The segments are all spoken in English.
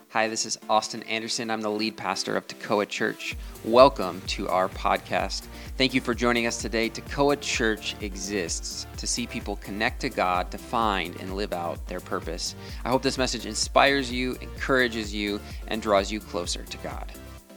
Hi, this is Austin Anderson. I'm the lead pastor of Tekoa Church. Welcome to our podcast. Thank you for joining us today. Tekoa Church exists to see people connect to God, to find and live out their purpose. I hope this message inspires you, encourages you, and draws you closer to God.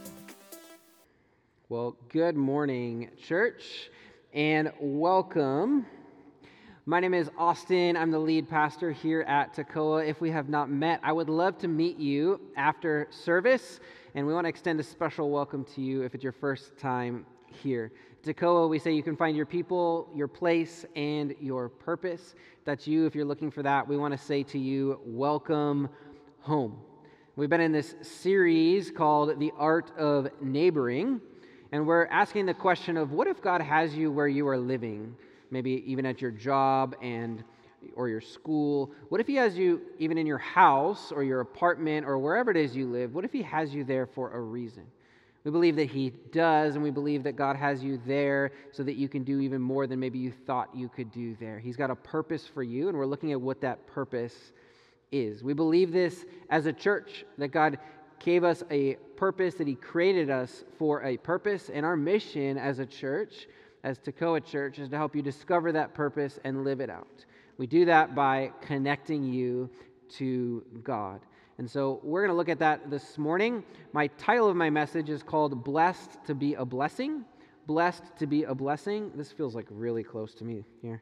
Well, good morning, church, and welcome. My name is Austin. I'm the lead pastor here at Tekoa. If we have not met, I would love to meet you after service, and we want to extend a special welcome to you if it's your first time here. Tekoa, we say you can find your people, your place, and your purpose. If that's you, if you're looking for that, we want to say to you, welcome home. We've been in this series called The Art of Neighboring, and we're asking the question of what if God has you where you are living? Maybe even at your job or your school. What if He has you even in your house or your apartment or wherever it is you live? What if He has you there for a reason? We believe that He does, and we believe that God has you there so that you can do even more than maybe you thought you could do there. He's got a purpose for you, and we're looking at what that purpose is. We believe this as a church, that God gave us a purpose, that He created us for a purpose, and our mission as a church, as Tekoa Church, is to help you discover that purpose and live it out. We do that by connecting you to God. And so we're going to look at that this morning. My title of my message is called Blessed to be a Blessing. Blessed to be a Blessing. This feels like really close to me here.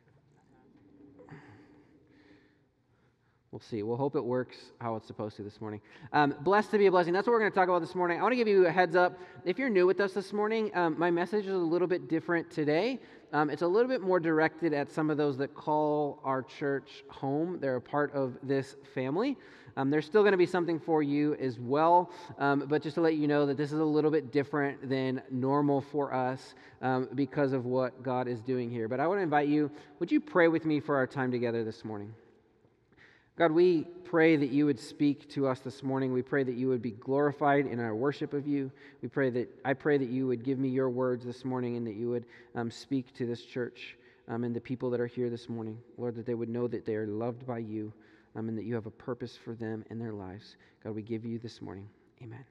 We'll see. We'll hope it works how it's supposed to this morning. Blessed to be a blessing. That's what we're going to talk about this morning. I want to give you a heads up. If you're new with us this morning, my message is a little bit different today. It's a little bit more directed at some of those that call our church home. They're a part of this family. There's still going to be something for you as well, but just to let you know that this is a little bit different than normal for us because of what God is doing here. But I want to invite you, would you pray with me for our time together this morning? God, we pray that you would speak to us this morning. We pray that you would be glorified in our worship of you. I pray that you would give me your words this morning and that you would speak to this church and the people that are here this morning. Lord, that they would know that they are loved by you and that you have a purpose for them in their lives. God, we give you this morning. Amen.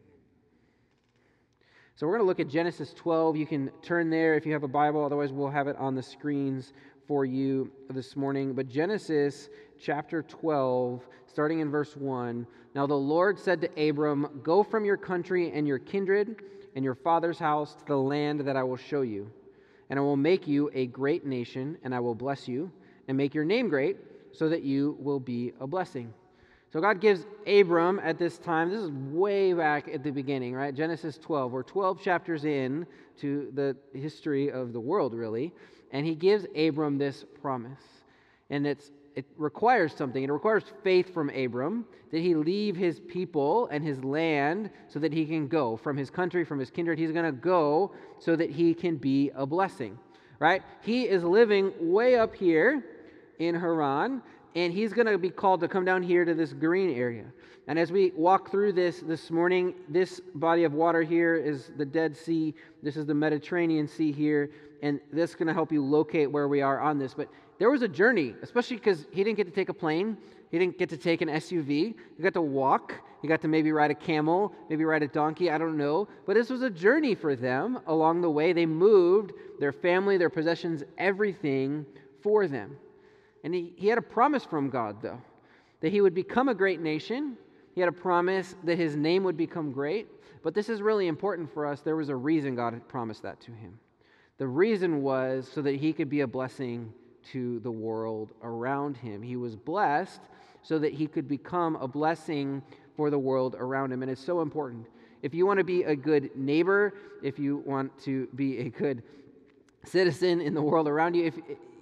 So we're going to look at Genesis 12. You can turn there if you have a Bible. Otherwise, we'll have it on the screens for you this morning. But Genesis chapter 12, starting in verse 1. Now the Lord said to Abram, "Go from your country and your kindred and your father's house to the land that I will show you. And I will make you a great nation, and I will bless you, and make your name great, so that you will be a blessing." So God gives Abram at this time, this is way back at the beginning, right? Genesis 12. We're 12 chapters in to the history of the world, really. And He gives Abram this promise. And it requires something. It requires faith from Abram that he leave his people and his land so that he can go from his country, from his kindred. He's going to go so that he can be a blessing, right? He is living way up here in Haran, and he's going to be called to come down here to this green area. And as we walk through this morning, this body of water here is the Dead Sea. This is the Mediterranean Sea here. And this is going to help you locate where we are on this. But there was a journey, especially because he didn't get to take a plane. He didn't get to take an SUV. He got to walk. He got to maybe ride a camel, maybe ride a donkey, I don't know. But this was a journey for them along the way. They moved their family, their possessions, everything for them. And he had a promise from God, though, that he would become a great nation. He had a promise that his name would become great. But this is really important for us. There was a reason God had promised that to him. The reason was so that he could be a blessing to the world around him. He was blessed so that he could become a blessing for the world around him. And it's so important. If you want to be a good neighbor, if you want to be a good citizen in the world around you,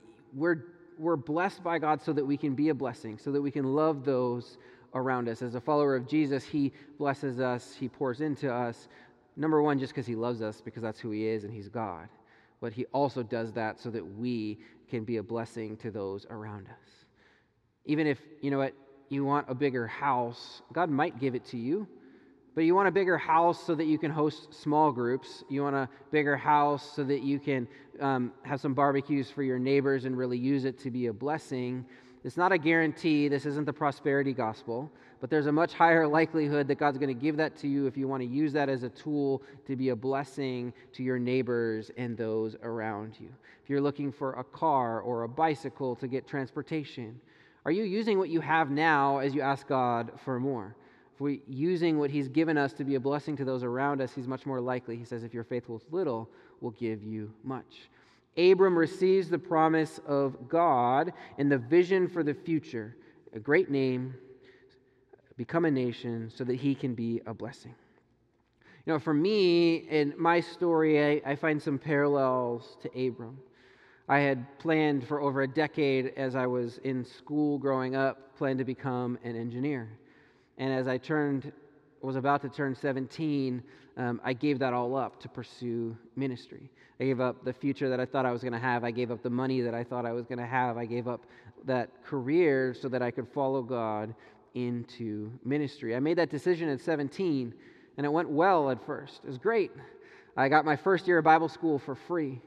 we're blessed by God so that we can be a blessing, so that we can love those around us. As a follower of Jesus, He blesses us, He pours into us. Number one, just because He loves us, because that's who He is and He's God. But He also does that so that we can be a blessing to those around us. Even if, you want a bigger house, God might give it to you. But you want a bigger house so that you can host small groups. You want a bigger house so that you can have some barbecues for your neighbors and really use it to be a blessing. It's not a guarantee. This isn't the prosperity gospel. But there's a much higher likelihood that God's going to give that to you if you want to use that as a tool to be a blessing to your neighbors and those around you. If you're looking for a car or a bicycle to get transportation, are you using what you have now as you ask God for more? If we're using what He's given us to be a blessing to those around us, He's much more likely. He says, if you're faithful with little, we'll give you much. Abram receives the promise of God and the vision for the future, a great name, become a nation so that he can be a blessing. You know, for me, in my story, I find some parallels to Abram. I had planned for over a decade as I was in school growing up, planned to become an engineer. And as I was about to turn 17, I gave that all up to pursue ministry. I gave up the future that I thought I was going to have. I gave up the money that I thought I was going to have. I gave up that career so that I could follow God into ministry. I made that decision at 17, and it went well at first. It was great. I got my first year of Bible school for free.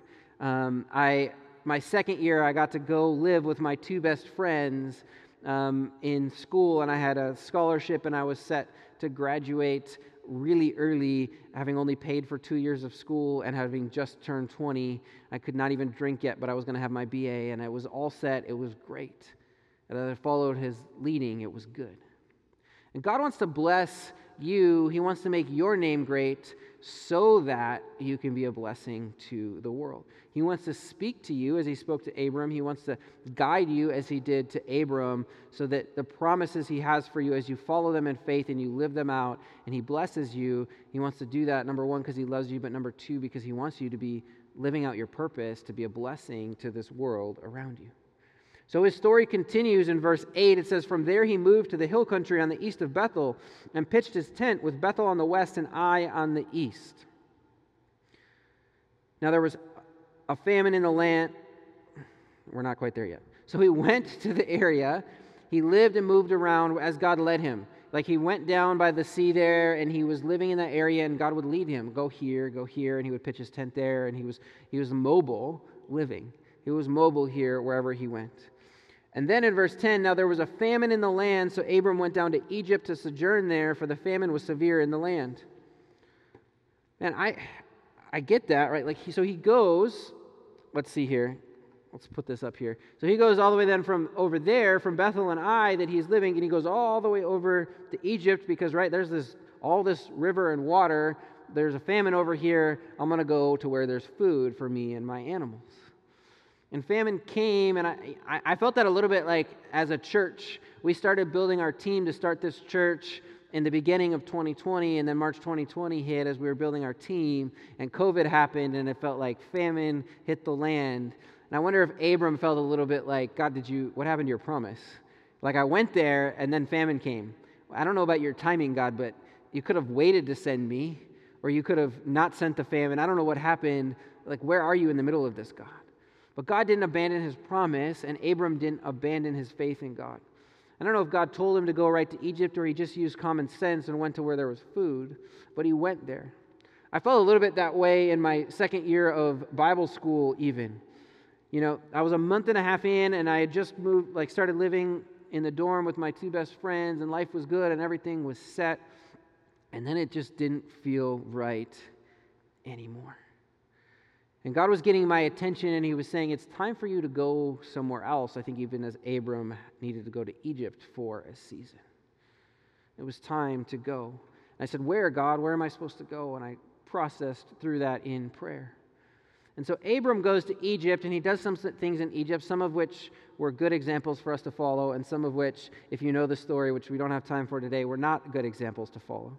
My second year, I got to go live with my two best friends in school, and I had a scholarship, and I was set to graduate really early, having only paid for 2 years of school and having just turned 20. I could not even drink yet, but I was going to have my BA, and it was all set. It was great. And as I followed His leading, it was good. And God wants to bless you. He wants to make your name great so that you can be a blessing to the world. He wants to speak to you as He spoke to Abram. He wants to guide you as He did to Abram so that the promises He has for you, as you follow them in faith and you live them out and He blesses you, He wants to do that, number one, because He loves you, but number two, because He wants you to be living out your purpose to be a blessing to this world around you. So his story continues in verse 8. It says, "From there he moved to the hill country on the east of Bethel and pitched his tent with Bethel on the west and Ai on the east. Now there was a famine in the land." We're not quite there yet. "So he went to the area. He lived and moved around as God led him." Like he went down by the sea there and he was living in that area and God would lead him. Go here, and he would pitch his tent there, and he was mobile living. He was mobile here wherever he went. And then in verse 10, "Now there was a famine in the land, so Abram went down to Egypt to sojourn there, for the famine was severe in the land." And I get that, right? So he goes, let's see here. Let's put this up here. So he goes all the way then from over there, from Bethel and Ai that he's living, and he goes all the way over to Egypt because, right, there's all this river and water. There's a famine over here. I'm going to go to where there's food for me and my animals. And famine came, and I felt that a little bit like as a church. We started building our team to start this church in the beginning of 2020, and then March 2020 hit as we were building our team, and COVID happened, and it felt like famine hit the land. And I wonder if Abram felt a little bit like, God, what happened to your promise? Like I went there, and then famine came. I don't know about your timing, God, but you could have waited to send me, or you could have not sent the famine. I don't know what happened. Like, where are you in the middle of this, God? But God didn't abandon His promise, and Abram didn't abandon his faith in God. I don't know if God told him to go right to Egypt or he just used common sense and went to where there was food, but he went there. I felt a little bit that way in my second year of Bible school even. You know, I was a month and a half in, and I had just started living in the dorm with my two best friends, and life was good and everything was set, and then it just didn't feel right anymore. And God was getting my attention, and He was saying, it's time for you to go somewhere else. I think even as Abram needed to go to Egypt for a season. It was time to go. And I said, where, God? Where am I supposed to go? And I processed through that in prayer. And so Abram goes to Egypt, and he does some things in Egypt, some of which were good examples for us to follow, and some of which, if you know the story, which we don't have time for today, were not good examples to follow.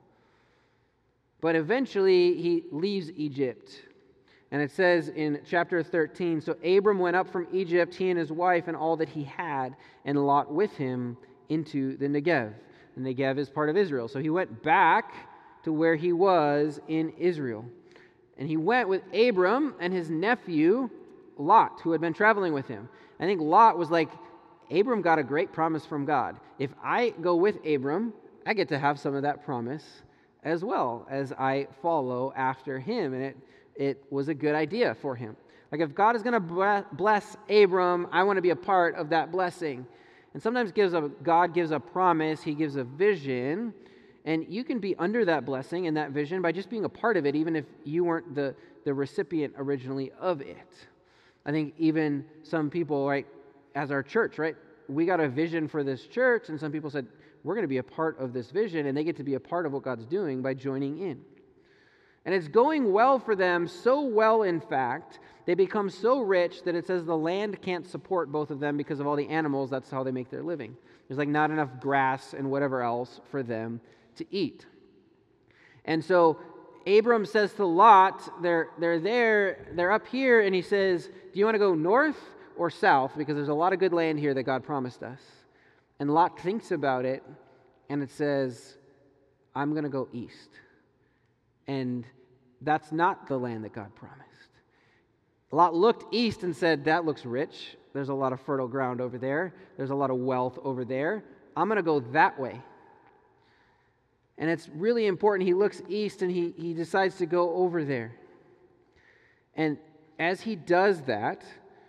But eventually, he leaves Egypt. And it says in chapter 13, "So Abram went up from Egypt, he and his wife and all that he had, and Lot with him, into the Negev." The Negev is part of Israel. So he went back to where he was in Israel. And he went with Abram and his nephew, Lot, who had been traveling with him. I think Lot was like, Abram got a great promise from God. If I go with Abram, I get to have some of that promise as well as I follow after him. And it was a good idea for him. Like if God is going to bless Abram, I want to be a part of that blessing. And sometimes God gives a promise, he gives a vision, and you can be under that blessing and that vision by just being a part of it, even if you weren't the recipient originally of it. I think even some people, right, as our church, right, we got a vision for this church, and some people said, we're going to be a part of this vision, and they get to be a part of what God's doing by joining in. And it's going well for them, so well, in fact, they become so rich that it says the land can't support both of them because of all the animals. That's how they make their living. There's like not enough grass and whatever else for them to eat. And so Abram says to Lot, they're up here, and he says, do you want to go north or south? Because there's a lot of good land here that God promised us. And Lot thinks about it, and it says, I'm going to go east. And that's not the land that God promised. Lot looked east and said, that looks rich. There's a lot of fertile ground over there. There's a lot of wealth over there. I'm going to go that way. And it's really important. He looks east and he decides to go over there. And as he does that,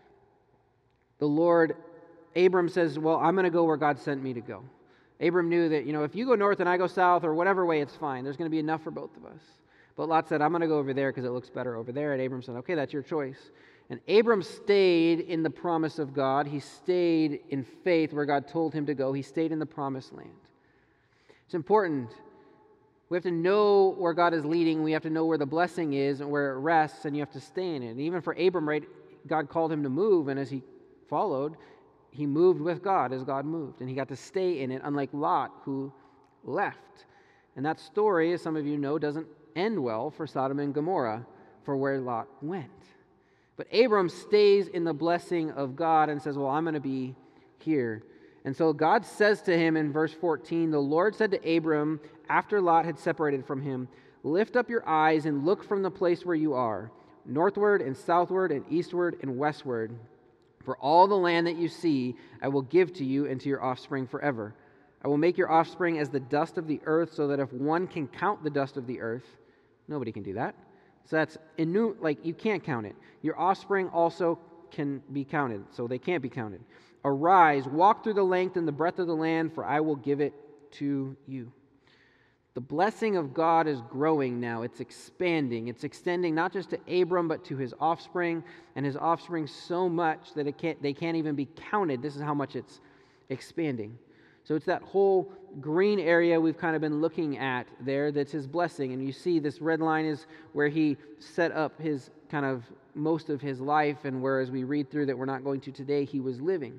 Abram says, well, I'm going to go where God sent me to go. Abram knew that, if you go north and I go south or whatever way, it's fine. There's going to be enough for both of us. But Lot said, I'm going to go over there because it looks better over there. And Abram said, okay, that's your choice. And Abram stayed in the promise of God. He stayed in faith where God told him to go. He stayed in the promised land. It's important. We have to know where God is leading. We have to know where the blessing is and where it rests, and you have to stay in it. And even for Abram, right, God called him to move, and as he followed, he moved with God as God moved, and he got to stay in it, unlike Lot, who left. And that story, as some of you know, doesn't end well for Sodom and Gomorrah, for where Lot went. But Abram stays in the blessing of God and says, well, I'm going to be here. And so God says to him in verse 14, the Lord said to Abram, after Lot had separated from him, lift up your eyes and look from the place where you are, northward and southward and eastward and westward. For all the land that you see, I will give to you and to your offspring forever. I will make your offspring as the dust of the earth, so that if one can count the dust of the earth, nobody can do that. So that's you can't count it. Your offspring also can be counted, so they can't be counted. Arise, walk through the length and the breadth of the land, for I will give it to you. The blessing of God is growing now. It's expanding. It's extending not just to Abram, but to his offspring, and his offspring so much that they can't even be counted. This is how much it's expanding. So it's that whole green area we've kind of been looking at there that's his blessing. And you see this red line is where he set up his kind of most of his life, and whereas we read through that we're not going to today, he was living.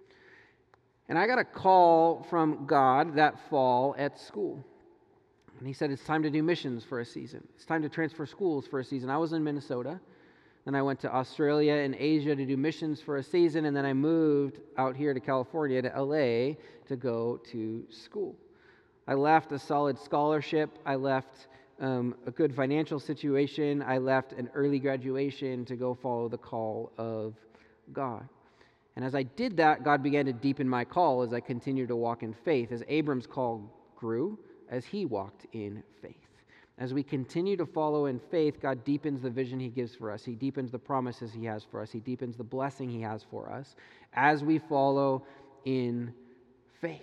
And I got a call from God that fall at school. And he said, it's time to do missions for a season. It's time to transfer schools for a season. I was in Minnesota. Then I went to Australia and Asia to do missions for a season. And then I moved out here to California, to LA, to go to school. I left a solid scholarship. I left a good financial situation. I left an early graduation to go follow the call of God. And as I did that, God began to deepen my call as I continued to walk in faith, as Abram's call grew, as he walked in faith. As we continue to follow in faith, God deepens the vision he gives for us. He deepens the promises he has for us. He deepens the blessing he has for us as we follow in faith.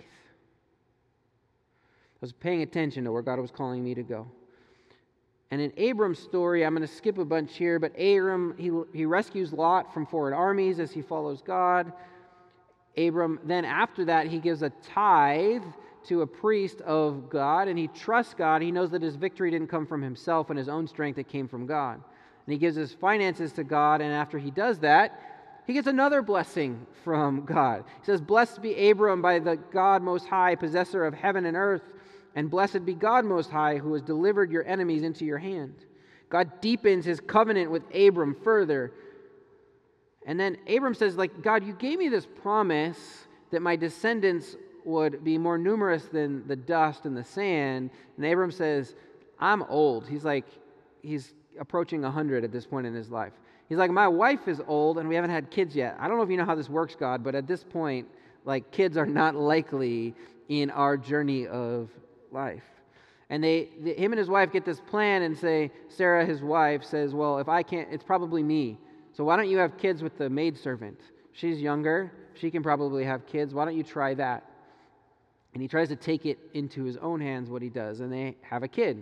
I was paying attention to where God was calling me to go. And in Abram's story, I'm going to skip a bunch here, but Abram, he rescues Lot from foreign armies as he follows God. Abram, then after that, he gives a tithe to a priest of God, and he trusts God. He knows that his victory didn't come from himself and his own strength, it came from God. And he gives his finances to God, and after he does that, he gets another blessing from God. He says, blessed be Abram by the God Most High, possessor of heaven and earth, and blessed be God Most High, who has delivered your enemies into your hand. God deepens his covenant with Abram further. And then Abram says, God, you gave me this promise that my descendants would be more numerous than the dust and the sand. And Abram says, I'm old. He's approaching 100 at this point in his life. He's like, my wife is old and we haven't had kids yet. I don't know if you know how this works, God, but at this point, kids are not likely in our journey of life. And him and his wife get this plan and say, Sarah, his wife, says, well, if I can't, it's probably me. So why don't you have kids with the maidservant? She's younger. She can probably have kids. Why don't you try that? And he tries to take it into his own hands, what he does, and they have a kid.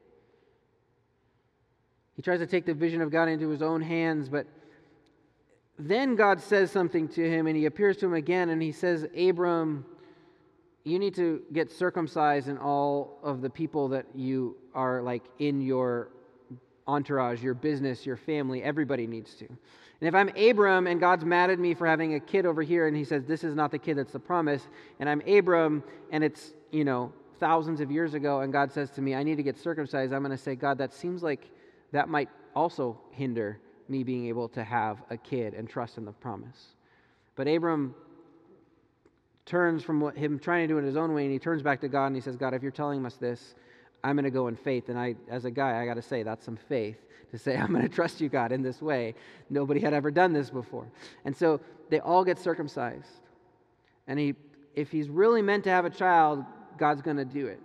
He tries to take the vision of God into his own hands, but then God says something to him, and he appears to him again, and he says, Abram, you need to get circumcised, and all of the people that you are like in your entourage, your business, your family, everybody needs to. And if I'm Abram and God's mad at me for having a kid over here, and he says, this is not the kid that's the promise, and I'm Abram, and it's, thousands of years ago, and God says to me, I need to get circumcised, I'm going to say, God, that seems like that might also hinder me being able to have a kid and trust in the promise. But Abram turns from him trying to do it his own way, and he turns back to God, and he says, God, if you're telling us this, I'm going to go in faith. And as a guy, I got to say, that's some faith to say, I'm going to trust you, God, in this way. Nobody had ever done this before. And so they all get circumcised. And if he's really meant to have a child, God's going to do it.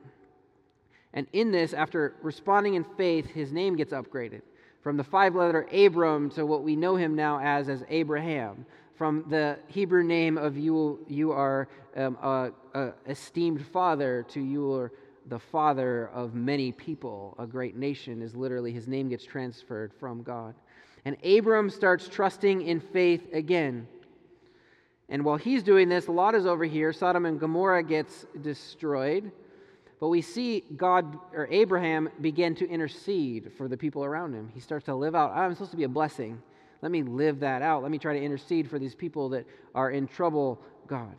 And in this, after responding in faith, his name gets upgraded from the 5-letter Abram to what we know him now as Abraham. From the Hebrew name of you are a esteemed father to you are the father of many people. A great nation is literally, his name gets transferred from God. And Abram starts trusting in faith again. And while he's doing this, Lot is over here. Sodom and Gomorrah gets destroyed. But we see Abraham begin to intercede for the people around him. He starts to live out, I'm supposed to be a blessing. Let me live that out. Let me try to intercede for these people that are in trouble, God.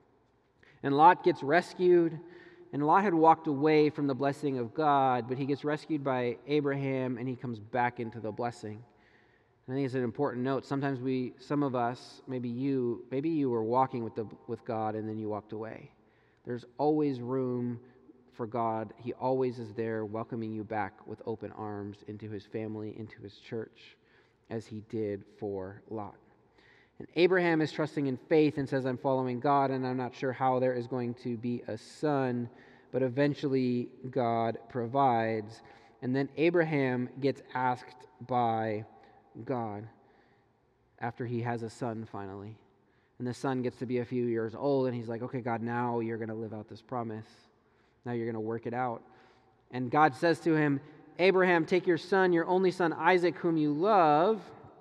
And Lot gets rescued. And Lot had walked away from the blessing of God, but he gets rescued by Abraham, and he comes back into the blessing. And I think it's an important note. Sometimes some of us, maybe you were walking with God, and then you walked away. There's always room for God. He always is there welcoming you back with open arms into his family, into his church, as he did for Lot. And Abraham is trusting in faith and says, I'm following God, and I'm not sure how there is going to be a son, but eventually God provides. And then Abraham gets asked by God after he has a son finally. And the son gets to be a few years old, and he's like, okay, God, now you're going to live out this promise. Now you're going to work it out. And God says to him, Abraham, take your son, your only son Isaac, whom you love,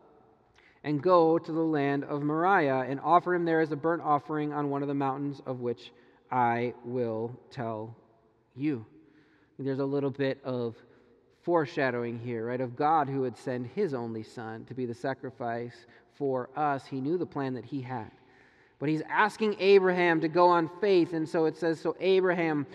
and go to the land of Moriah and offer him there as a burnt offering on one of the mountains of which I will tell you. There's a little bit of foreshadowing here, right, of God who would send his only son to be the sacrifice for us. He knew the plan that he had. But he's asking Abraham to go on faith, and so it says, so Abraham,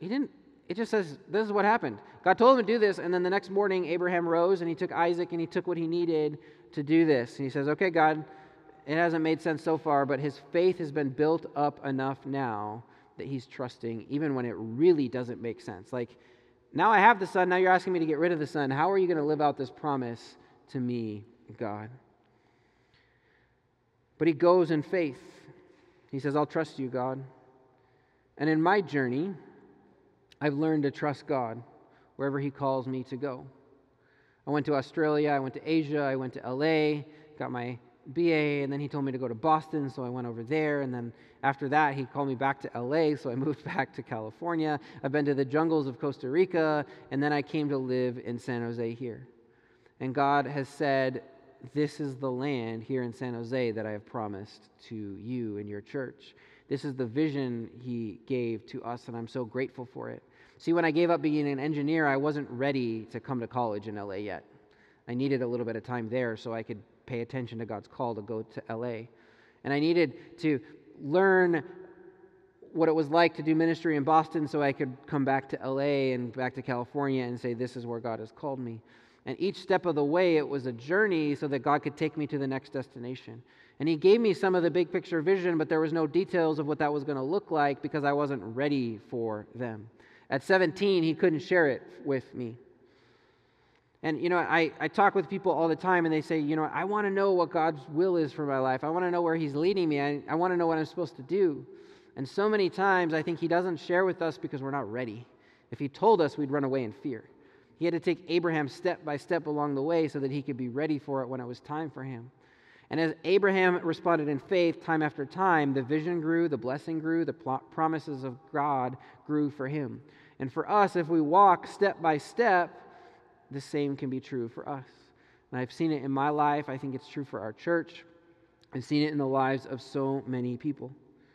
it just says, this is what happened. God told him to do this, and then the next morning, Abraham rose, and he took Isaac, and he took what he needed to do this. And he says, okay, God, it hasn't made sense so far, but his faith has been built up enough now that he's trusting, even when it really doesn't make sense. Like, now I have the son, now you're asking me to get rid of the son. How are you going to live out this promise to me, God? But he goes in faith. He says, I'll trust you, God. And in my journey, I've learned to trust God wherever he calls me to go. I went to Australia, I went to Asia, I went to LA, got my BA, and then he told me to go to Boston, so I went over there, and then after that, he called me back to LA, so I moved back to California. I've been to the jungles of Costa Rica, and then I came to live in San Jose here. And God has said, this is the land here in San Jose that I have promised to you and your church. This is the vision he gave to us, and I'm so grateful for it. See, when I gave up being an engineer, I wasn't ready to come to college in LA yet. I needed a little bit of time there so I could pay attention to God's call to go to LA. And I needed to learn what it was like to do ministry in Boston so I could come back to LA and back to California and say, this is where God has called me. And each step of the way, it was a journey so that God could take me to the next destination. And he gave me some of the big picture vision, but there was no details of what that was going to look like because I wasn't ready for them. At 17, he couldn't share it with me. And, I talk with people all the time, and they say, I want to know what God's will is for my life. I want to know where he's leading me. I want to know what I'm supposed to do. And so many times, I think he doesn't share with us because we're not ready. If he told us, we'd run away in fear. He had to take Abraham step by step along the way so that he could be ready for it when it was time for him. And as Abraham responded in faith time after time, the vision grew, the blessing grew, the promises of God grew for him. And for us, if we walk step by step, the same can be true for us. And I've seen it in my life. I think it's true for our church. I've seen it in the lives of so many people.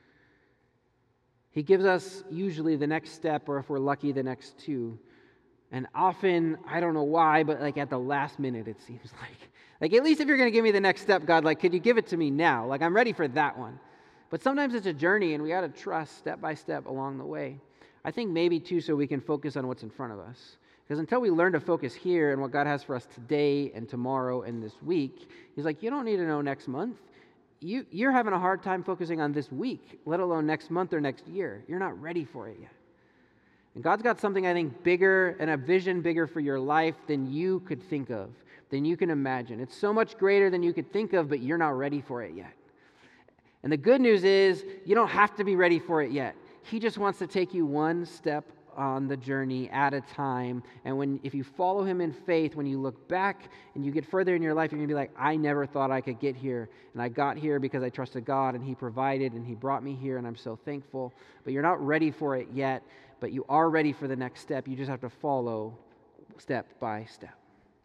He gives us usually the next step, or if we're lucky, the next two. And often, I don't know why, but like at the last minute, it seems like. Like, at least if you're going to give me the next step, God, like, could you give it to me now? Like, I'm ready for that one. But sometimes it's a journey, and we got to trust step by step along the way. I think maybe, too, so we can focus on what's in front of us. Because until we learn to focus here and what God has for us today and tomorrow and this week, he's like, you don't need to know next month. You're having a hard time focusing on this week, let alone next month or next year. You're not ready for it yet. And God's got something, I think, bigger and a vision bigger for your life than you could think of, than you can imagine. It's so much greater than you could think of, but you're not ready for it yet. And the good news is you don't have to be ready for it yet. He just wants to take you one step on the journey at a time. And if you follow him in faith, when you look back and you get further in your life, you're going to be like, I never thought I could get here. And I got here because I trusted God and he provided and he brought me here and I'm so thankful. But you're not ready for it yet, but you are ready for the next step. You just have to follow step by step.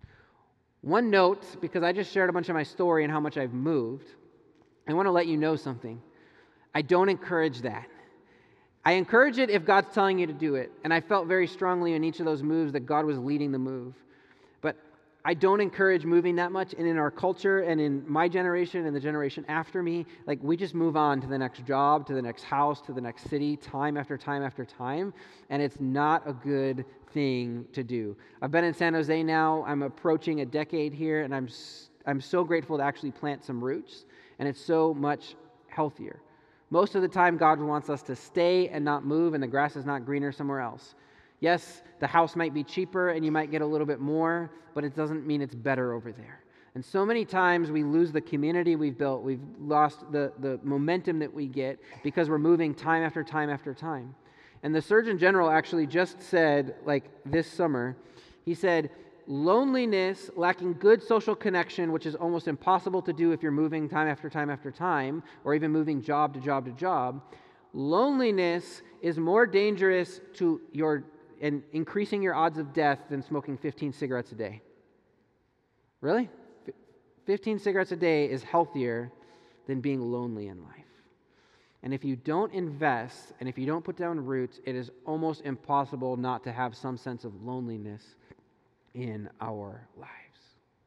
One note, because I just shared a bunch of my story and how much I've moved, I want to let you know something. I don't encourage that. I encourage it if God's telling you to do it. And I felt very strongly in each of those moves that God was leading the move. But I don't encourage moving that much. And in our culture and in my generation and the generation after me, like we just move on to the next job, to the next house, to the next city, time after time after time. And it's not a good thing to do. I've been in San Jose now. I'm approaching a decade here. And I'm so grateful to actually plant some roots. And it's so much healthier. Most of the time, God wants us to stay and not move, and the grass is not greener somewhere else. Yes, the house might be cheaper, and you might get a little bit more, but it doesn't mean it's better over there. And so many times we lose the community we've built. We've lost the momentum that we get because we're moving time after time after time. And the Surgeon General actually just said, like this summer, he said, loneliness, lacking good social connection, which is almost impossible to do if you're moving time after time after time, or even moving job to job to job. Loneliness is more dangerous to and increasing your odds of death than smoking 15 cigarettes a day. Really? 15 cigarettes a day is healthier than being lonely in life. And if you don't invest, and if you don't put down roots, it is almost impossible not to have some sense of loneliness in our lives.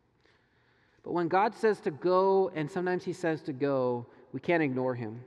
But when God says to go, and sometimes he says to go, we can't ignore him.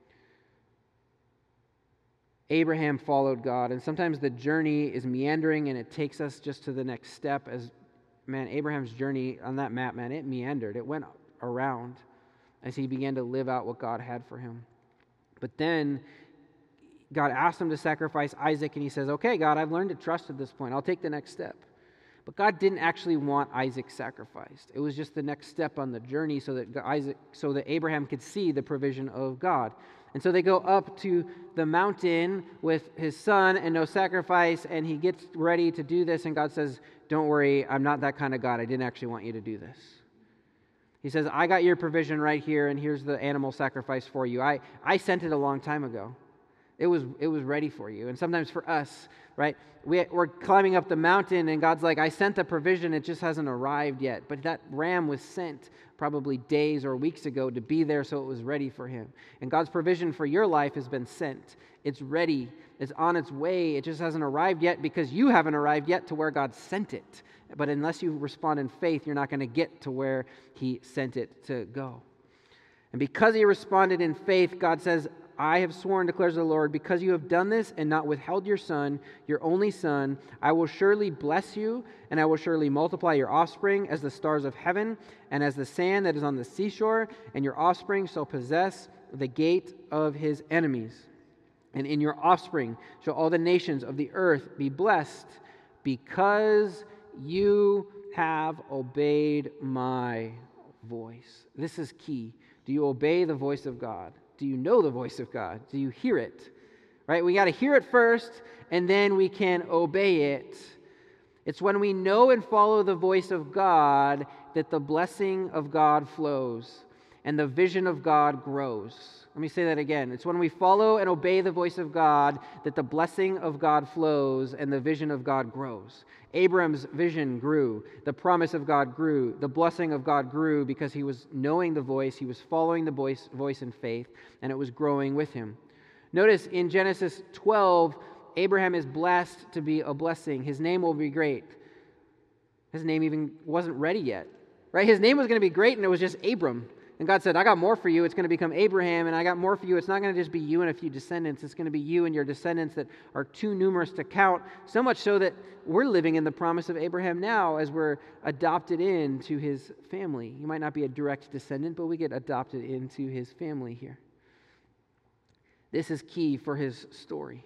Abraham followed God, and sometimes the journey is meandering and it takes us just to the next step. Abraham's journey on that map, it meandered. It went around as he began to live out what God had for him. But then God asked him to sacrifice Isaac, and he says, okay, God, I've learned to trust at this point. I'll take the next step. But God didn't actually want Isaac sacrificed. It was just the next step on the journey so that Abraham could see the provision of God. And so they go up to the mountain with his son and no sacrifice, and he gets ready to do this, and God says, don't worry, I'm not that kind of God. I didn't actually want you to do this. He says, I got your provision right here, and here's the animal sacrifice for you. I sent it a long time ago. It was ready for you. And sometimes for us, right, we're climbing up the mountain and God's like, I sent the provision, it just hasn't arrived yet. But that ram was sent probably days or weeks ago to be there so it was ready for him. And God's provision for your life has been sent. It's ready. It's on its way. It just hasn't arrived yet because you haven't arrived yet to where God sent it. But unless you respond in faith, you're not going to get to where he sent it to go. And because he responded in faith, God says, I have sworn, declares the Lord, because you have done this and not withheld your son, your only son, I will surely bless you, and I will surely multiply your offspring as the stars of heaven and as the sand that is on the seashore, and your offspring shall possess the gate of his enemies. And in your offspring shall all the nations of the earth be blessed, because you have obeyed my voice. This is key. Do you obey the voice of God? Do you know the voice of God? Do you hear it? Right? We got to hear it first, and then we can obey it. It's when we know and follow the voice of God that the blessing of God flows. and the vision of God grows. Let me say that again. It's when we follow and obey the voice of God that the blessing of God flows and the vision of God grows. Abram's vision grew. The promise of God grew. The blessing of God grew because he was knowing the voice. He was following the voice in faith, and it was growing with him. Notice in Genesis 12, Abraham is blessed to be a blessing. His name will be great. His name even wasn't ready yet, right? His name was going to be great, and it was just Abram. And God said, I got more for you. It's going to become Abraham, and I got more for you. It's not going to just be you and a few descendants. It's going to be you and your descendants that are too numerous to count, so much so that we're living in the promise of Abraham now as we're adopted into his family. You might not be a direct descendant, but we get adopted into his family here. This is key for his story.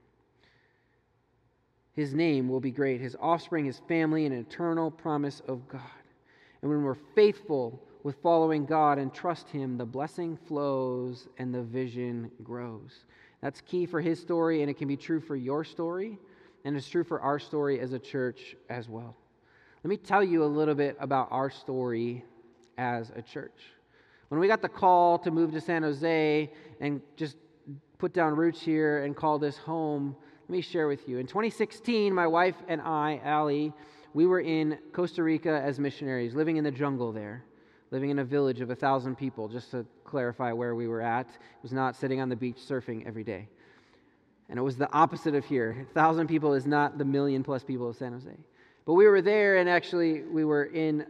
His name will be great. His offspring, his family, an eternal promise of God. And when we're faithful with following God and trust him, the blessing flows and the vision grows. That's key for his story, and it can be true for your story, and it's true for our story as a church as well. Let me tell you a little bit about our story as a church. When we got the call to move to San Jose and just put down roots here and call this home, let me share with you. In 2016, my wife and I, Allie, we were in Costa Rica as missionaries, living in the jungle there, living in a village of 1,000 people, just to clarify where we were at. It was not sitting on the beach surfing every day. And it was the opposite of here. 1,000 people is not the million plus people of San Jose. But we were there, and actually we were in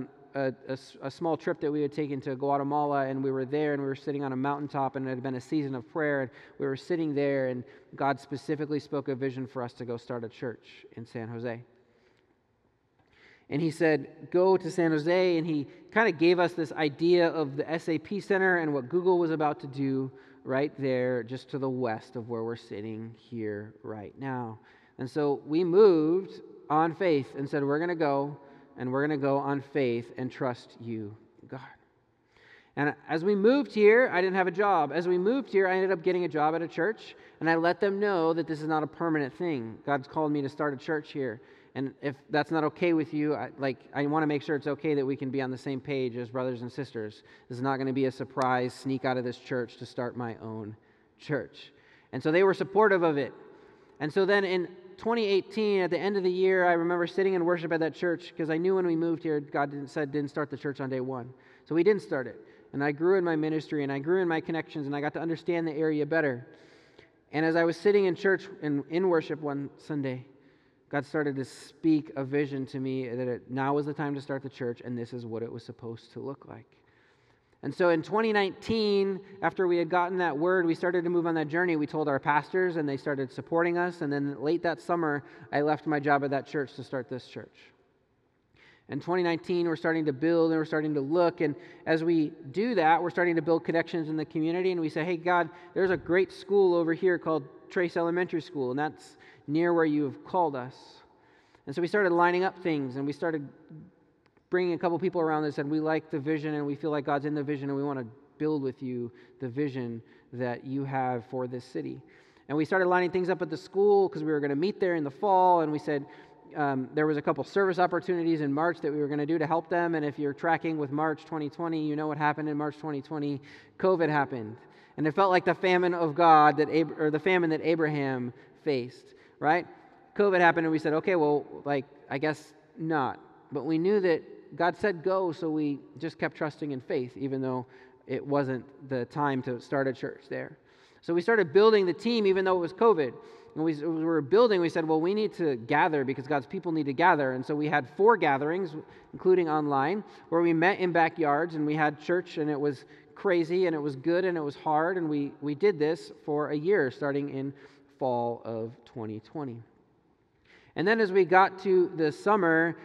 a small trip that we had taken to Guatemala, and we were there, and we were sitting on a mountaintop, and it had been a season of prayer, and we were sitting there, and God specifically spoke a vision for us to go start a church in San Jose. And he said, go to San Jose, and he kind of gave us this idea of the SAP Center and what Google was about to do right there, just to the west of where we're sitting here right now. And so we moved on faith and said, we're going to go, and we're going to go on faith and trust you, God. And as we moved here, I didn't have a job. As we moved here, I ended up getting a job at a church, and I let them know that this is not a permanent thing. God's called me to start a church here. And if that's not okay with you, I want to make sure it's okay that we can be on the same page as brothers and sisters. This is not going to be a surprise sneak out of this church to start my own church. And so they were supportive of it. And so then in 2018, at the end of the year, I remember sitting in worship at that church because I knew when we moved here, God didn't start the church on day one. So we didn't start it. And I grew in my ministry, and I grew in my connections, and I got to understand the area better. And as I was sitting in church in worship one Sunday, God started to speak a vision to me that now was the time to start the church, and this is what it was supposed to look like. And so in 2019, after we had gotten that word, we started to move on that journey. We told our pastors, and they started supporting us. And then late that summer, I left my job at that church to start this church. In 2019, we're starting to build, and we're starting to look. And as we do that, we're starting to build connections in the community. And we say, hey, God, there's a great school over here called Trace Elementary School, and that's near where you have called us. And so we started lining up things, and we started bringing a couple people around that said, we like the vision, and we feel like God's in the vision, and we want to build with you the vision that you have for this city. And we started lining things up at the school because we were going to meet there in the fall, and we said there was a couple service opportunities in March that we were going to do to help them. And if you're tracking with March 2020, you know what happened in March 2020. COVID happened. And it felt like the famine of God, the famine that Abraham faced, right? COVID happened, and we said, okay, well, I guess not. But we knew that God said go, so we just kept trusting in faith, even though it wasn't the time to start a church there. So we started building the team, even though it was COVID. And we were building, we said, well, we need to gather because God's people need to gather. And so we had 4 gatherings, including online, where we met in backyards, and we had church, and it was crazy, and it was good, and it was hard. And we did this for a year, starting in fall of 2020. And then as we got to the summer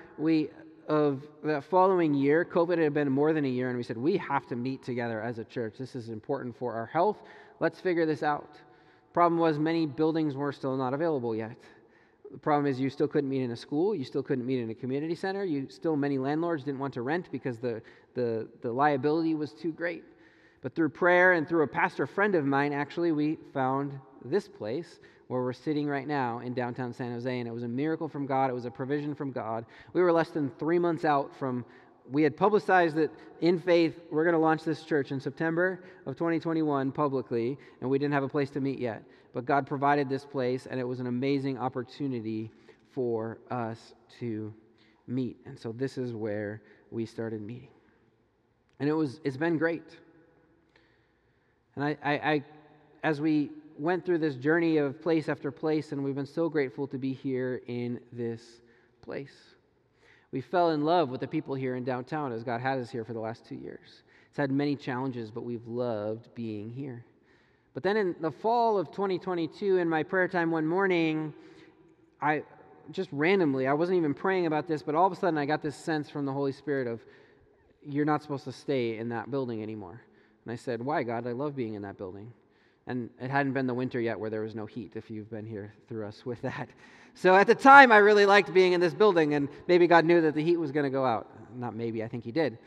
of that following year, COVID had been more than a year, and we said, we have to meet together as a church. This is important for our health. Let's figure this out. Problem was many buildings were still not available yet. The problem is you still couldn't meet in a school. You still couldn't meet in a community center. Many landlords didn't want to rent because the liability was too great. But through prayer and through a pastor friend of mine, actually, we found this place where we're sitting right now in downtown San Jose, and it was a miracle from God. It was a provision from God. We were less than 3 months out from we had publicized that in faith, we're going to launch this church in September of 2021 publicly, and we didn't have a place to meet yet. But God provided this place, and it was an amazing opportunity for us to meet. And so this is where we started meeting. And it's been great. And I as we went through this journey of place after place, and we've been so grateful to be here in this place. We fell in love with the people here in downtown as God had us here for the last 2 years. It's had many challenges, but we've loved being here. But then in the fall of 2022, in my prayer time one morning, I just randomly, I wasn't even praying about this, but all of a sudden I got this sense from the Holy Spirit of, you're not supposed to stay in that building anymore. And I said, why, God? I love being in that building. And it hadn't been the winter yet where there was no heat, if you've been here through us with that. So at the time, I really liked being in this building, and maybe God knew that the heat was going to go out. Not maybe, I think He did.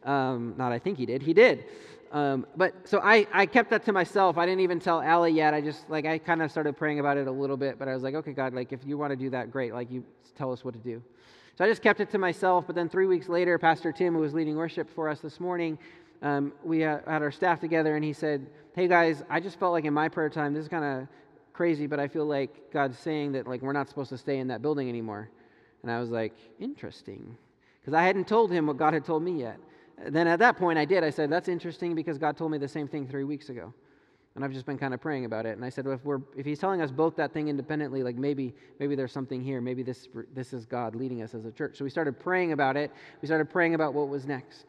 He did. But so I kept that to myself. I didn't even tell Allie yet. I kind of started praying about it a little bit, but I was like, okay, God, if you want to do that, great. You tell us what to do. So I just kept it to myself, but then 3 weeks later, Pastor Tim, who was leading worship for us this morning, we had our staff together, and he said, hey guys, I just felt like in my prayer time, this is kind of crazy, but I feel like God's saying that we're not supposed to stay in that building anymore. And I was like, interesting, because I hadn't told him what God had told me yet. Then at that point I did. I said, that's interesting because God told me the same thing 3 weeks ago. And I've just been kind of praying about it. And I said, well, if He's telling us both that thing independently, maybe there's something here. Maybe this is God leading us as a church. So we started praying about it. We started praying about what was next.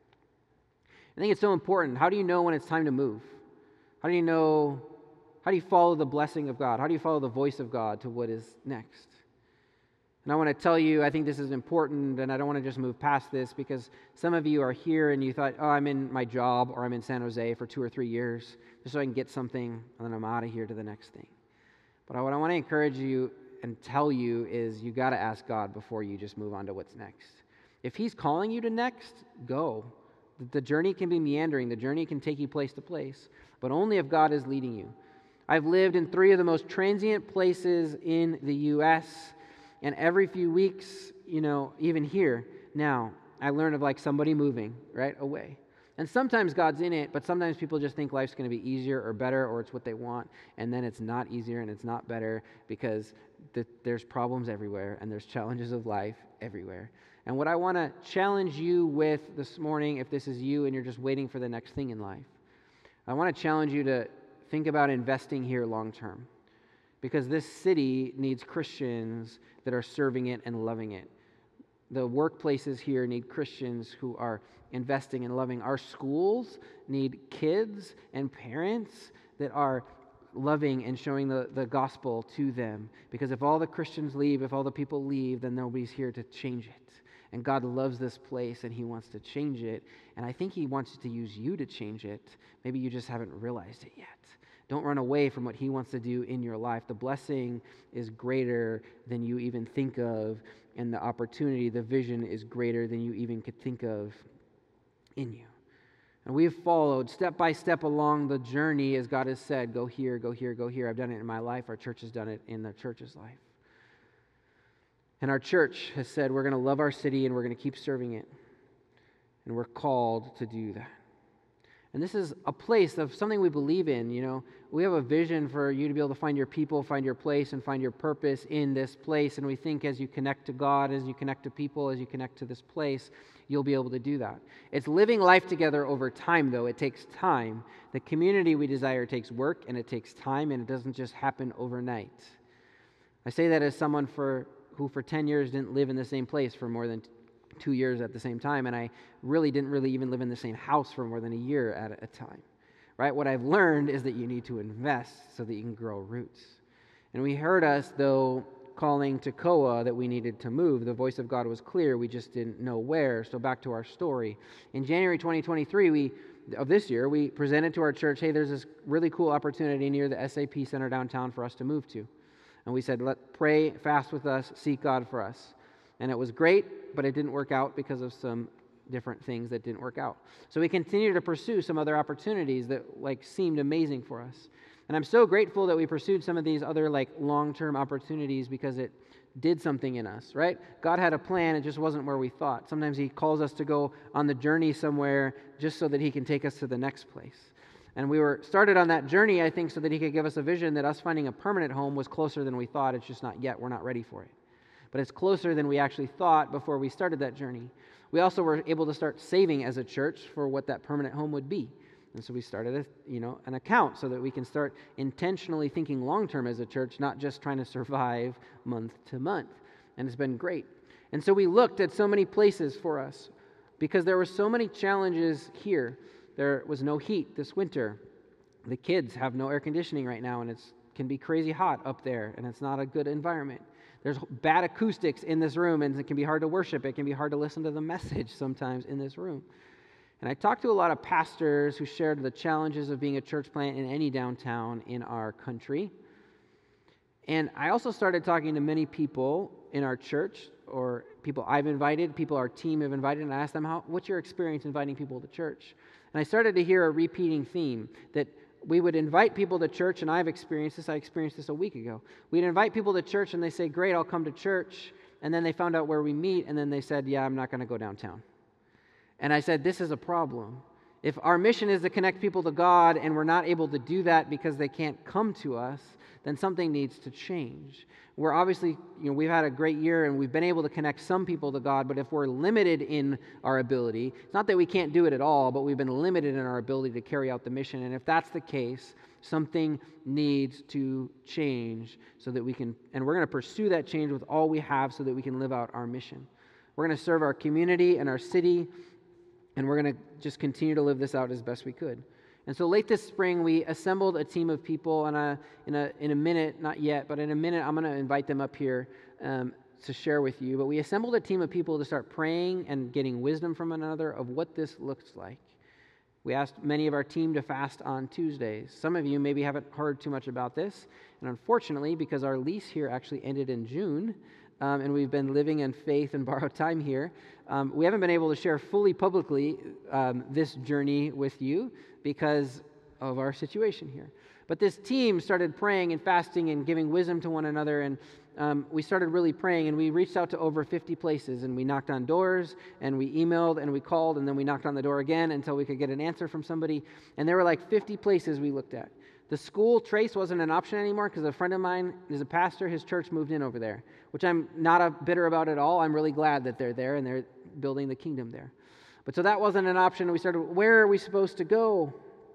I think it's so important. How do you know when it's time to move? How do you follow the blessing of God? How do you follow the voice of God to what is next? And I want to tell you, I think this is important, and I don't want to just move past this, because some of you are here and you thought, I'm in my job, or I'm in San Jose for 2 or 3 years, just so I can get something, and then I'm out of here to the next thing. But what I want to encourage you and tell you is you got to ask God before you just move on to what's next. If He's calling you to next, go. The journey can be meandering. The journey can take you place to place, but only if God is leading you. I've lived in 3 of the most transient places in the U.S., and every few weeks, even here now, I learn of somebody moving right away. And sometimes God's in it, but sometimes people just think life's going to be easier or better, or it's what they want, and then it's not easier and it's not better, because there's problems everywhere and there's challenges of life everywhere. And what I want to challenge you with this morning, if this is you and you're just waiting for the next thing in life, I want to challenge you to think about investing here long term. Because this city needs Christians that are serving it and loving it. The workplaces here need Christians who are investing and loving. Our schools need kids and parents that are loving and showing the gospel to them. Because if all the Christians leave, if all the people leave, then nobody's here to change it. And God loves this place and He wants to change it. And I think He wants to use you to change it. Maybe you just haven't realized it yet. Don't run away from what He wants to do in your life. The blessing is greater than you even think of, and the opportunity, the vision is greater than you even could think of in you. And we have followed step by step along the journey as God has said, go here, go here, go here. I've done it in my life. Our church has done it in the church's life. And our church has said we're going to love our city and we're going to keep serving it. And we're called to do that. And this is a place of something we believe in, We have a vision for you to be able to find your people, find your place, and find your purpose in this place. And we think as you connect to God, as you connect to people, as you connect to this place, you'll be able to do that. It's living life together over time, though. It takes time. The community we desire takes work, and it takes time, and it doesn't just happen overnight. I say that as someone who for 10 years didn't live in the same place for more than 2 years at the same time, and I didn't really even live in the same house for more than a year at a time, right? What I've learned is that you need to invest so that you can grow roots. And we heard us, though, calling to Koa that we needed to move. The voice of God was clear, we just didn't know where. So back to our story. In January 2023 of this year, we presented to our church, hey, there's this really cool opportunity near the SAP Center downtown for us to move to. And we said, pray, fast with us, seek God for us. And it was great, but it didn't work out because of some different things that didn't work out. So we continued to pursue some other opportunities that seemed amazing for us. And I'm so grateful that we pursued some of these other like long-term opportunities because it did something in us, right? God had a plan, it just wasn't where we thought. Sometimes he calls us to go on the journey somewhere just so that he can take us to the next place. And we were started on that journey, I think, so that he could give us a vision that us finding a permanent home was closer than we thought. It's just not yet. We're not ready for it. But it's closer than we actually thought before we started that journey. We also were able to start saving as a church for what that permanent home would be. And so we started an account so that we can start intentionally thinking long-term as a church, not just trying to survive month to month. And it's been great. And so we looked at so many places for us because there were so many challenges here. There was no heat this winter. The kids have no air conditioning right now, and it can be crazy hot up there, and it's not a good environment. There's bad acoustics in this room, and it can be hard to worship. It can be hard to listen to the message sometimes in this room. And I talked to a lot of pastors who shared the challenges of being a church plant in any downtown in our country. And I also started talking to many people in our church, or people I've invited, people our team have invited, and I asked them, what's your experience inviting people to church? And I started to hear a repeating theme, that we would invite people to church, and I've experienced this. I experienced this a week ago. We'd invite people to church, and they say, great, I'll come to church. And then they found out where we meet, and then they said, yeah, I'm not going to go downtown. And I said, this is a problem. If our mission is to connect people to God, and we're not able to do that because they can't come to us, then something needs to change. We're obviously, we've had a great year, and we've been able to connect some people to God, but if we're limited in our ability, it's not that we can't do it at all, but we've been limited in our ability to carry out the mission. And if that's the case, something needs to change so that we can, and we're going to pursue that change with all we have so that we can live out our mission. We're going to serve our community and our city, and we're going to just continue to live this out as best we could. And so late this spring, we assembled a team of people, and in a minute, not yet, but in a minute, I'm going to invite them up here to share with you. But we assembled a team of people to start praying and getting wisdom from one another of what this looks like. We asked many of our team to fast on Tuesdays. Some of you maybe haven't heard too much about this, and unfortunately, because our lease here actually ended in June, and we've been living in faith and borrowed time here, we haven't been able to share fully publicly this journey with you because of our situation here. But this team started praying and fasting and giving wisdom to one another, and we started really praying, and we reached out to over 50 places, and we knocked on doors, and we emailed, and we called, and then we knocked on the door again until we could get an answer from somebody, and there were like 50 places we looked at. The school, Trace, wasn't an option anymore because a friend of mine is a pastor. His church moved in over there, which I'm not bitter about at all. I'm really glad that they're there and they're building the kingdom there. But so that wasn't an option. We started, where are we supposed to go?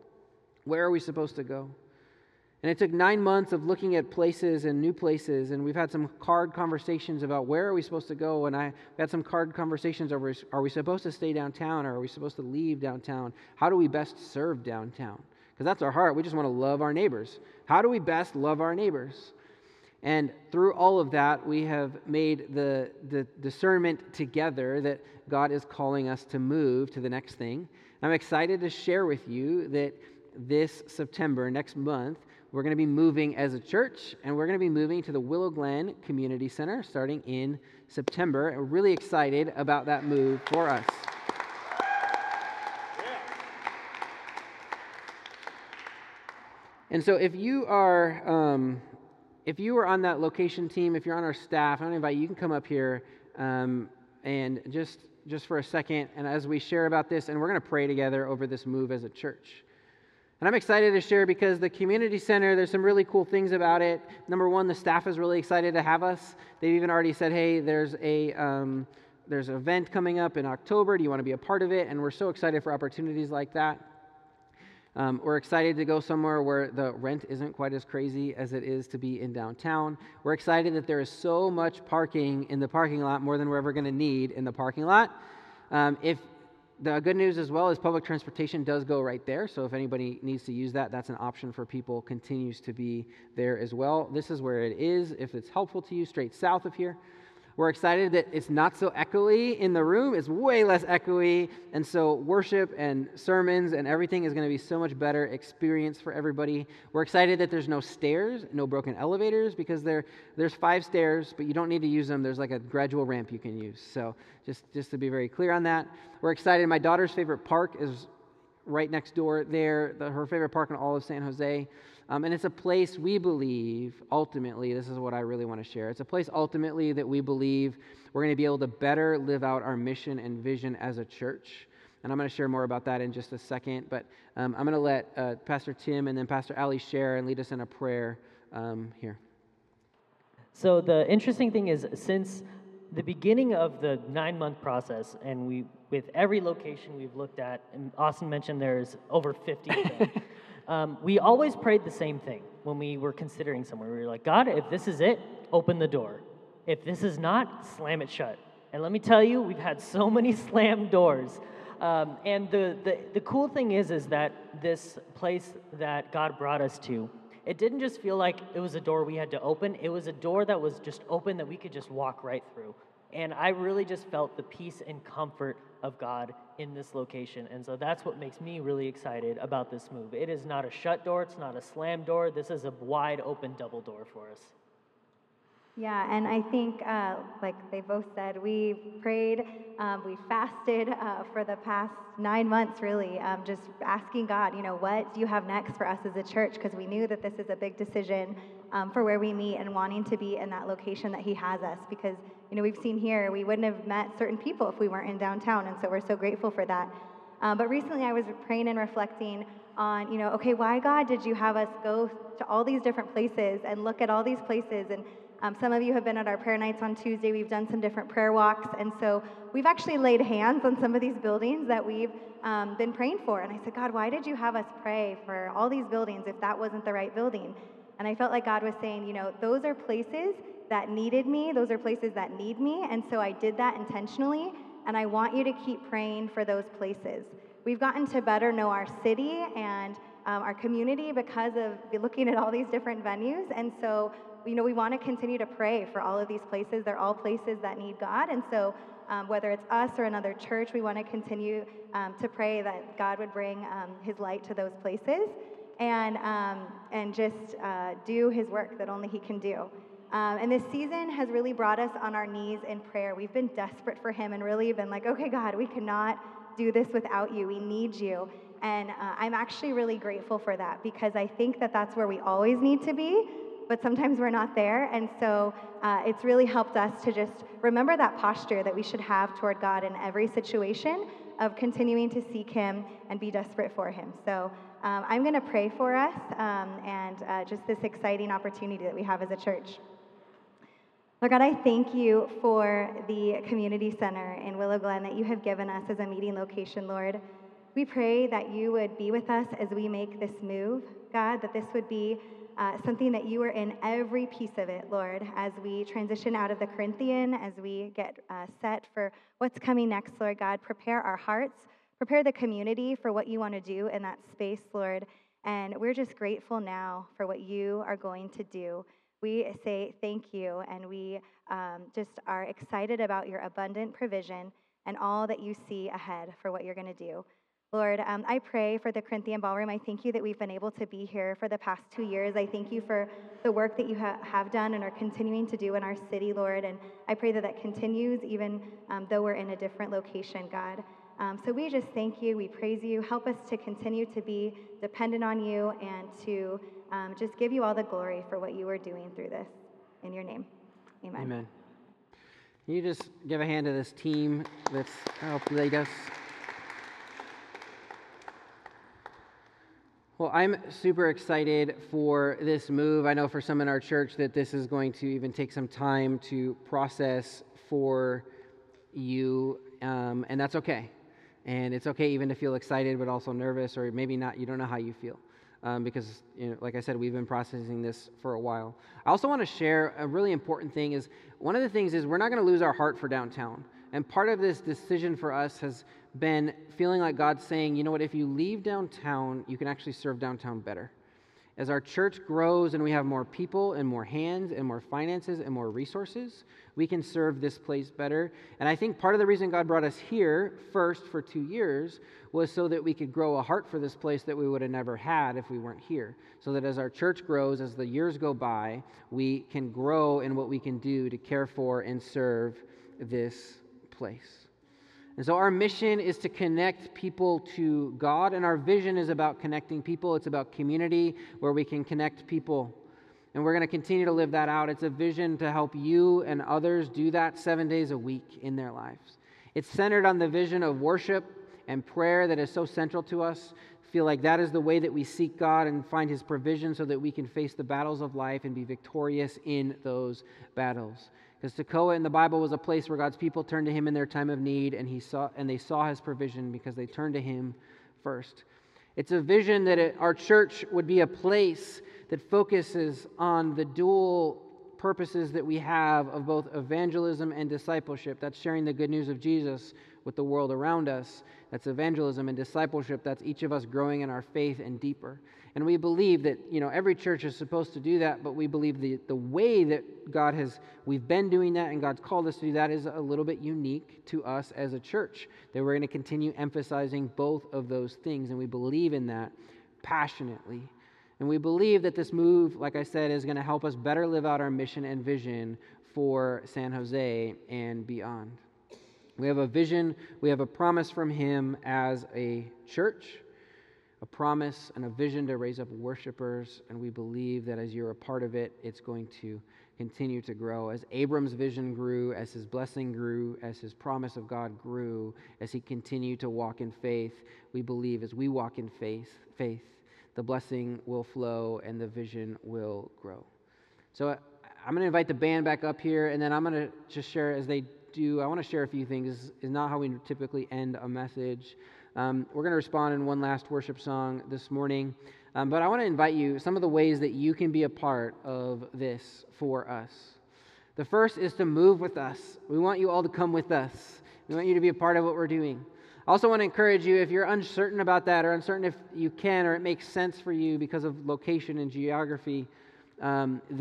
Where are we supposed to go? And it took 9 months of looking at places and new places, and we've had some hard conversations about where are we supposed to go, and I had some hard conversations over, are we supposed to stay downtown, or are we supposed to leave downtown? How do we best serve downtown? Because that's our heart. We just want to love our neighbors. How do we best love our neighbors? And through all of that, we have made the discernment together that God is calling us to move to the next thing. I'm excited to share with you that this September, next month, we're going to be moving as a church, and we're going to be moving to the Willow Glen Community Center starting in September. And we're really excited about that move for us. And so if you are on that location team, if you're on our staff, I want to invite you, you can come up here and just for a second, and as we share about this, and we're going to pray together over this move as a church. And I'm excited to share because the community center, there's some really cool things about it. Number one, the staff is really excited to have us. They've even already said, hey, there's an event coming up in October. Do you want to be a part of it? And we're so excited for opportunities like that. We're excited to go somewhere where the rent isn't quite as crazy as it is to be in downtown. We're excited that there is so much parking in the parking lot, more than we're ever going to need in the parking lot. If the good news as well is public transportation does go right there, so if anybody needs to use that, that's an option for people, continues to be there as well. This is where it is, if it's helpful to you, straight south of here. We're excited that it's not so echoey in the room. It's way less echoey. And so worship and sermons and everything is going to be so much better experience for everybody. We're excited that there's no stairs, no broken elevators, because there's 5 stairs, but you don't need to use them. There's like a gradual ramp you can use. So just to be very clear on that. We're excited. My daughter's favorite park is right next door there, her favorite park in all of San Jose. And it's a place we believe, ultimately, this is what I really want to share. It's a place ultimately that we believe we're going to be able to better live out our mission and vision as a church. And I'm going to share more about that in just a second. But I'm going to let Pastor Tim and then Pastor Ali share and lead us in a prayer here. So the interesting thing is, since the beginning of the 9-month process, and with every location we've looked at, and Austin mentioned there's over 50 of them, we always prayed the same thing when we were considering somewhere. We were like, God, if this is it, open the door. If this is not, slam it shut. And let me tell you, we've had so many slammed doors. And the cool thing is that this place that God brought us to, it didn't just feel like it was a door we had to open. It was a door that was just open that we could just walk right through. And I really just felt the peace and comfort of God in this location. And so that's what makes me really excited about this move. It is not a shut door. It's not a slam door. This is a wide open double door for us. Yeah, and I think, like they both said, we prayed, we fasted for the past 9 months, really, just asking God, what do you have next for us as a church? Because we knew that this is a big decision for where we meet and wanting to be in that location that He has us. Because, we've seen here, we wouldn't have met certain people if we weren't in downtown, and so we're so grateful for that. But recently I was praying and reflecting on, okay, why, God, did you have us go to all these different places and look at all these places? And some of you have been at our prayer nights on Tuesday. We've done some different prayer walks. And so we've actually laid hands on some of these buildings that we've been praying for. And I said, God, why did you have us pray for all these buildings if that wasn't the right building? And I felt like God was saying, those are places that needed me. Those are places that need me. And so I did that intentionally. And I want you to keep praying for those places. We've gotten to better know our city and our community because of looking at all these different venues. And so we want to continue to pray for all of these places. They're all places that need God. And so whether it's us or another church, we want to continue to pray that God would bring His light to those places and just do His work that only He can do. And this season has really brought us on our knees in prayer. We've been desperate for Him and really been like, okay, God, we cannot do this without You. We need You. And I'm actually really grateful for that because I think that that's where we always need to be. But sometimes we're not there, and so it's really helped us to just remember that posture that we should have toward God in every situation of continuing to seek Him and be desperate for Him. So I'm going to pray for us and just this exciting opportunity that we have as a church. Lord God, I thank You for the community center in Willow Glen that You have given us as a meeting location, Lord. We pray that You would be with us as we make this move, God, that this would be something that You are in every piece of it, Lord, as we transition out of the Corinthian, as we get set for what's coming next, Lord God. Prepare our hearts, prepare the community for what You want to do in that space, Lord. And we're just grateful now for what You are going to do. We say thank You, and we just are excited about Your abundant provision and all that You see ahead for what You're going to do. Lord, I pray for the Corinthian Ballroom. I thank You that we've been able to be here for the past 2 years. I thank You for the work that You have done and are continuing to do in our city, Lord. And I pray that that continues even though we're in a different location, God. So we just thank You. We praise You. Help us to continue to be dependent on You and to just give You all the glory for what You are doing through this. In Your name, amen. Amen. Can you just give a hand to this team that's helped lead us? Well, I'm super excited for this move. I know for some in our church that this is going to even take some time to process for you, and that's okay. And it's okay even to feel excited but also nervous, or maybe not, you don't know how you feel. Because, like I said, we've been processing this for a while. I also want to share a really important thing is, one of the things is we're not going to lose our heart for downtown. And part of this decision for us has been feeling like God's saying, you know what, if you leave downtown, you can actually serve downtown better. As our church grows and we have more people and more hands and more finances and more resources, we can serve this place better. And I think part of the reason God brought us here first for 2 years was so that we could grow a heart for this place that we would have never had if we weren't here. So that as our church grows, as the years go by, we can grow in what we can do to care for and serve this place. And so our mission is to connect people to God, and our vision is about connecting people. It's about community where we can connect people. And we're going to continue to live that out. It's a vision to help you and others do that 7 days a week in their lives. It's centered on the vision of worship and prayer that is so central to us. I feel like that is the way that we seek God and find His provision so that we can face the battles of life and be victorious in those battles. Because Tekoa in the Bible was a place where God's people turned to Him in their time of need, and they saw His provision because they turned to Him first. It's a vision that our church would be a place that focuses on the dual purposes that we have of both evangelism and discipleship. That's sharing the good news of Jesus with the world around us. That's evangelism, and discipleship, that's each of us growing in our faith and deeper. And we believe that, every church is supposed to do that, but we believe the way that we've been doing that and God's called us to do that is a little bit unique to us as a church, that we're going to continue emphasizing both of those things, and we believe in that passionately. And we believe that this move, like I said, is going to help us better live out our mission and vision for San Jose and beyond. We have a vision, we have a promise from Him as a church, a promise and a vision to raise up worshipers, and we believe that as you're a part of it, it's going to continue to grow. As Abram's vision grew, as his blessing grew, as his promise of God grew, as he continued to walk in faith, we believe as we walk in faith, the blessing will flow and the vision will grow. So I'm going to invite the band back up here, and then I'm going to just share as they do. I want to share a few things. This is not how we typically end a message. We're going to respond in one last worship song this morning. But I want to invite you, some of the ways that you can be a part of this for us. The first is to move with us. We want you all to come with us. We want you to be a part of what we're doing. I also want to encourage you, if you're uncertain about that or uncertain if you can or it makes sense for you because of location and geography, I want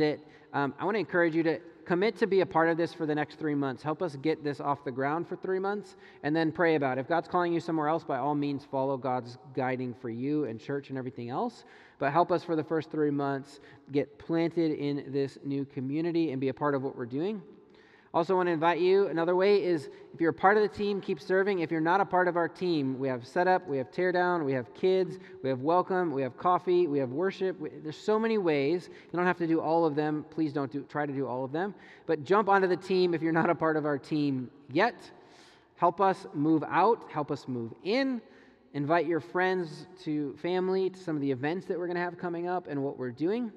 to encourage you to commit to be a part of this for the next 3 months. Help us get this off the ground for 3 months, and then pray about it. If God's calling you somewhere else, by all means, follow God's guiding for you and church and everything else. But help us for the first 3 months get planted in this new community and be a part of what we're doing. Also want to invite you, another way is if you're a part of the team, keep serving. If you're not a part of our team, we have setup, we have teardown, we have kids, we have welcome, we have coffee, we have worship. There's so many ways. You don't have to do all of them. Please don't try to do all of them. But jump onto the team if you're not a part of our team yet. Help us move out. Help us move in. Invite your friends to family to some of the events that we're going to have coming up and what we're doing.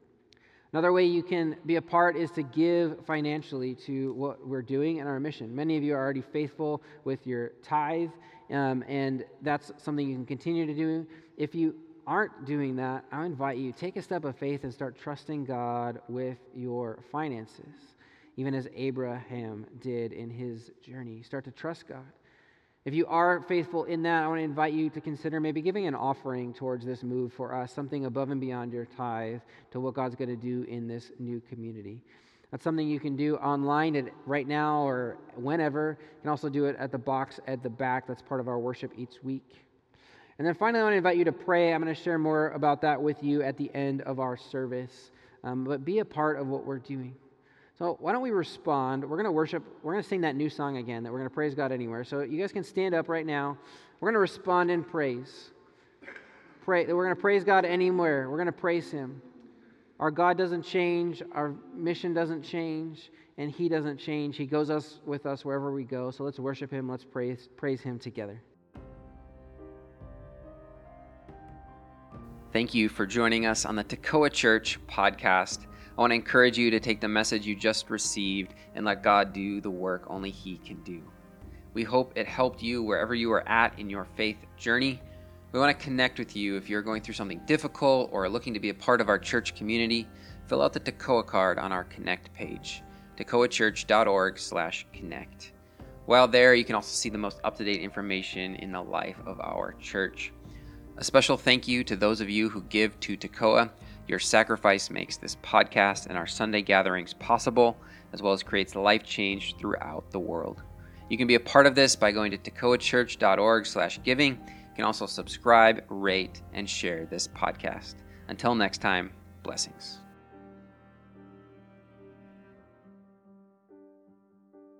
Another way you can be a part is to give financially to what we're doing and our mission. Many of you are already faithful with your tithe, and that's something you can continue to do. If you aren't doing that, I invite you, take a step of faith and start trusting God with your finances, even as Abraham did in his journey. Start to trust God. If you are faithful in that, I want to invite you to consider maybe giving an offering towards this move for us, something above and beyond your tithe to what God's going to do in this new community. That's something you can do online right now or whenever. You can also do it at the box at the back. That's part of our worship each week. And then finally, I want to invite you to pray. I'm going to share more about that with you at the end of our service. But be a part of what we're doing. So why don't we respond? We're going to worship. We're going to sing that new song again, that we're going to praise God anywhere. So you guys can stand up right now. We're going to respond in praise. We're going to praise God anywhere. We're going to praise Him. Our God doesn't change. Our mission doesn't change. And He doesn't change. He goes with us wherever we go. So let's worship Him. Let's praise Him together. Thank you for joining us on the Tekoa Church podcast. I want to encourage you to take the message you just received and let God do the work only He can do. We hope it helped you wherever you are at in your faith journey. We want to connect with you if you're going through something difficult or looking to be a part of our church community. Fill out the Tekoa card on our Connect page, tekoachurch.org/connect. While there, you can also see the most up-to-date information in the life of our church. A special thank you to those of you who give to Tekoa. Your sacrifice makes this podcast and our Sunday gatherings possible, as well as creates life change throughout the world. You can be a part of this by going to tekoachurch.org/giving. You can also subscribe, rate, and share this podcast. Until next time, blessings.